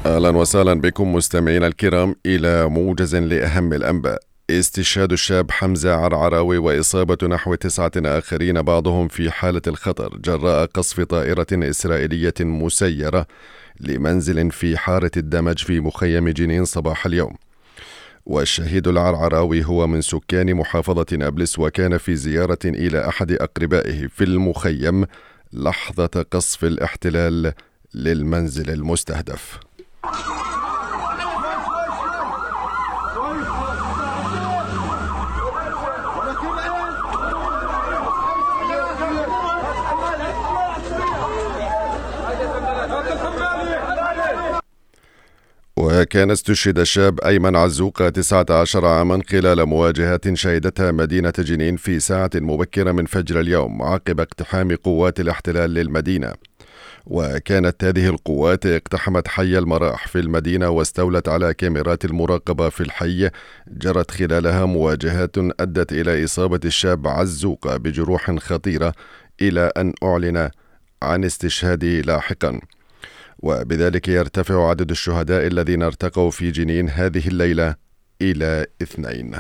أهلا وسهلا بكم مستمعينا الكرام إلى موجز لأهم الأنباء. استشهاد الشاب حمزة عرعراوي وإصابة نحو 9 آخرين بعضهم في حالة الخطر جراء قصف طائرة إسرائيلية مسيرة لمنزل في حارة الدمج في مخيم جنين صباح اليوم. والشهيد العرعراوي هو من سكان محافظة نابلس، وكان في زيارة إلى أحد أقربائه في المخيم لحظة قصف الاحتلال للمنزل المستهدف. وكان استشهد الشاب أيمن عزوقة 19 عاما خلال مواجهات شهدتها مدينة جنين في ساعة مبكرة من فجر اليوم عقب اقتحام قوات الاحتلال للمدينة. وكانت هذه القوات اقتحمت حي المراح في المدينة واستولت على كاميرات المراقبة في الحي، جرت خلالها مواجهات أدت إلى إصابة الشاب عزوقة بجروح خطيرة إلى أن أعلن عن استشهاده لاحقا، وبذلك يرتفع عدد الشهداء الذين ارتقوا في جنين هذه الليلة إلى 2.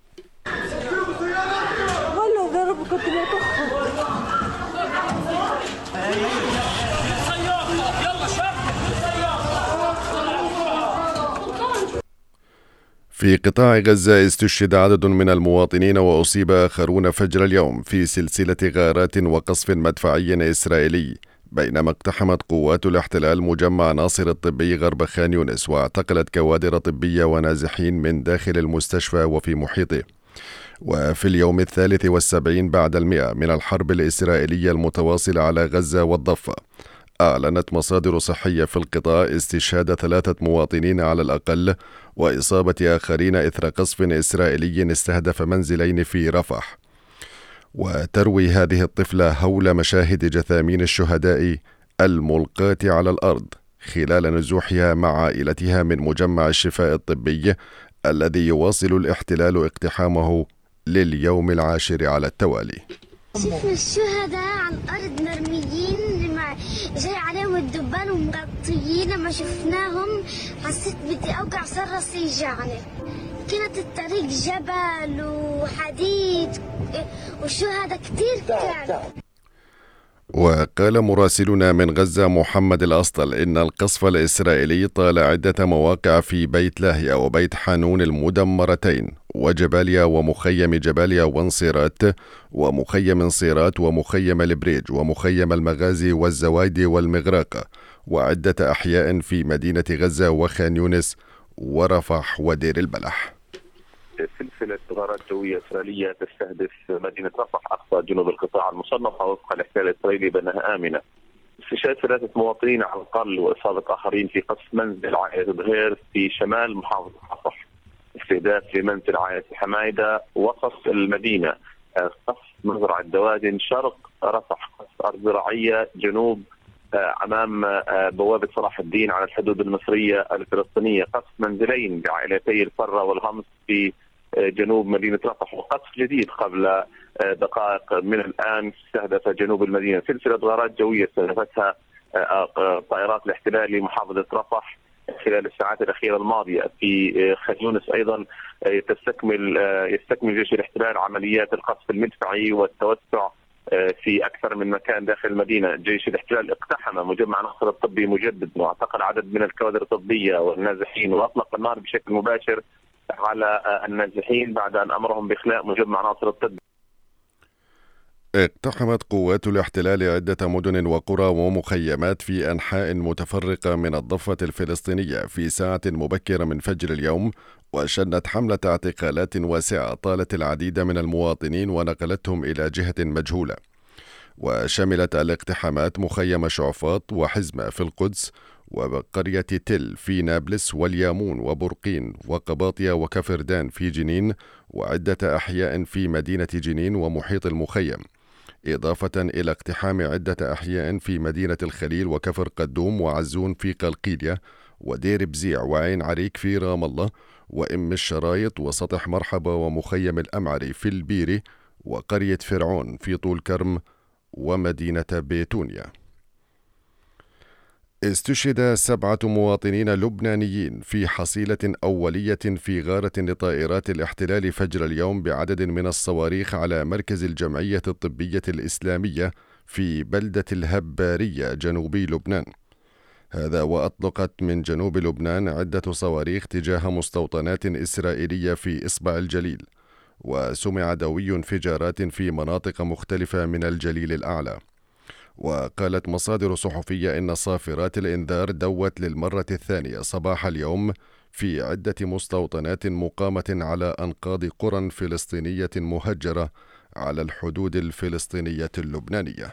في قطاع غزة استشهد عدد من المواطنين وأصيب آخرون فجر اليوم في سلسلة غارات وقصف مدفعي إسرائيلي، بينما اقتحمت قوات الاحتلال مجمع ناصر الطبي غرب خان يونس واعتقلت كوادر طبية ونازحين من داخل المستشفى وفي محيطه. وفي اليوم 73 بعد 100 من الحرب الإسرائيلية المتواصلة على غزة والضفة، أعلنت مصادر صحية في القطاع استشهاد 3 مواطنين على الأقل وإصابة آخرين إثر قصف إسرائيلي استهدف منزلين في رفح. وتروي هذه الطفلة هول مشاهد جثامين الشهداء الملقاة على الأرض خلال نزوحها مع عائلتها من مجمع الشفاء الطبي الذي يواصل الاحتلال اقتحامه لليوم العاشر على التوالي. شفنا الشهداء على الأرض مرميين، جاي عليهم الدبان ومغطيين. لما شفناهم حسيت بدي أوقع، صار راسي يجعني. كانت الطريق جبل وحديد والشهداء كتير كانوا. وقال مراسلنا من غزة محمد الأسطل إن القصف الإسرائيلي طال عدة مواقع في بيت لاهيا وبيت حانون المدمرتين وجباليا ومخيم جباليا وانصيرات ومخيم انصيرات ومخيم البريج ومخيم المغازي والزوايدي والمغراقة وعدة أحياء في مدينة غزة وخان يونس ورفح ودير البلح. سلسلة غارات جوية إسرائيلية تستهدف مدينة رفح أقصى جنوب القطاع المصنفة وفق الاحتلال الإسرائيلي بأنها آمنة. استشهاد 3 مواطنين على الأقل وإصابة آخرين في قصف منزل عائلة بهير في شمال محافظة رفح. استهداف لمنزل عائلة حمايدة وسط المدينة. قصف مزرعة دوادن شرق رفح. قصف أرض زراعية جنوب أمام بوابة صلاح الدين على الحدود المصرية الفلسطينية. قصف منزلين بعائلتي الفرة والهمس في جنوب مدينة رفح. وقصف جديد قبل دقائق من الآن استهدف جنوب المدينة. سلسلة غارات جوية استهدفتها طائرات الاحتلال لمحافظة رفح خلال الساعات الأخيرة الماضية. في خان يونس أيضا يستكمل جيش الاحتلال عمليات القصف المدفعي والتوسع في أكثر من مكان داخل المدينة. جيش الاحتلال اقتحم مجمع ناصر الطبي مجدد واعتقل عدد من الكوادر الطبية والنازحين وأطلق النار بشكل مباشر على النازحين بعد أن أمرهم بإخلاء مجمع ناصر الطبي. اقتحمت قوات الاحتلال عدة مدن وقرى ومخيمات في أنحاء متفرقة من الضفة الفلسطينية في ساعة مبكرة من فجر اليوم، وشنت حملة اعتقالات واسعة طالت العديد من المواطنين ونقلتهم إلى جهة مجهولة. وشملت الاقتحامات مخيم شعفاط وحزمة في القدس وقرية تل في نابلس واليامون وبرقين وقباطية وكفردان في جنين وعدة أحياء في مدينة جنين ومحيط المخيم، إضافة إلى اقتحام عدة أحياء في مدينة الخليل وكفر قدوم وعزون في قلقيلية ودير بزيع وعين عريك في رام الله وإم الشرايط وسطح مرحبا ومخيم الأمعري في البيري وقرية فرعون في طول كرم ومدينة بيتونيا. استشهد 7 مواطنين لبنانيين في حصيلة أولية في غارة لطائرات الاحتلال فجر اليوم بعدد من الصواريخ على مركز الجمعية الطبية الإسلامية في بلدة الهبارية جنوبي لبنان. هذا وأطلقت من جنوب لبنان عدة صواريخ تجاه مستوطنات إسرائيلية في إصبع الجليل، وسمع دوي انفجارات في مناطق مختلفة من الجليل الأعلى. وقالت مصادر صحفية إن صافرات الإنذار دوت للمرة الثانية صباح اليوم في عدة مستوطنات مقامة على أنقاض قرى فلسطينية مهجرة على الحدود الفلسطينية اللبنانية.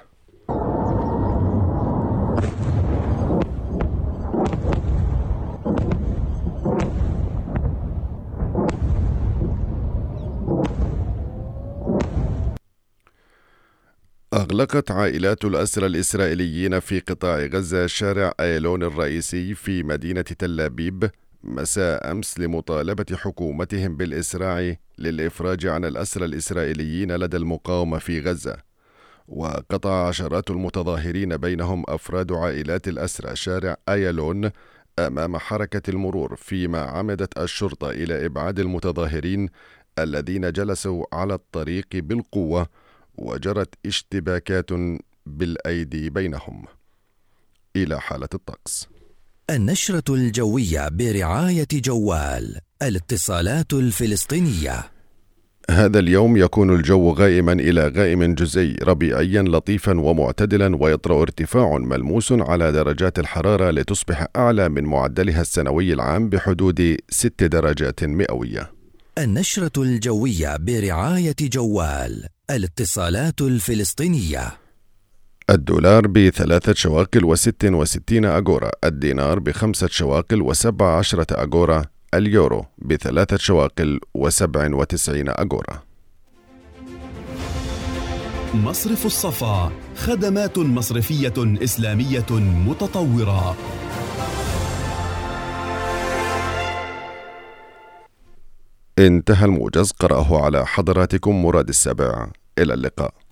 أغلقت عائلات الأسرى الإسرائيليين في قطاع غزة شارع أيلون الرئيسي في مدينة تل أبيب مساء أمس لمطالبة حكومتهم بالإسراع للإفراج عن الأسرى الإسرائيليين لدى المقاومة في غزة. وقطع عشرات المتظاهرين بينهم أفراد عائلات الأسرى شارع أيلون أمام حركة المرور، فيما عمدت الشرطة إلى إبعاد المتظاهرين الذين جلسوا على الطريق بالقوة، وجرت اشتباكات بالأيدي بينهم. إلى حالة الطقس. النشرة الجوية برعاية جوال الاتصالات الفلسطينية. هذا اليوم يكون الجو غائما إلى غائم جزئي ربيعيا لطيفا ومعتدلا، ويطرأ ارتفاع ملموس على درجات الحرارة لتصبح أعلى من معدلها السنوي العام بحدود 6 درجات مئوية. النشرة الجوية برعاية جوال الاتصالات الفلسطينية. الدولار ب3 شواقل و66 أغورا، الدينار ب5 شواقل و17 أغورا، اليورو ب3 شواقل و97 أغورا. مصرف الصفا، خدمات مصرفية إسلامية متطورة. انتهى الموجز، قرأه على حضراتكم مراد السبع. إلى اللقاء.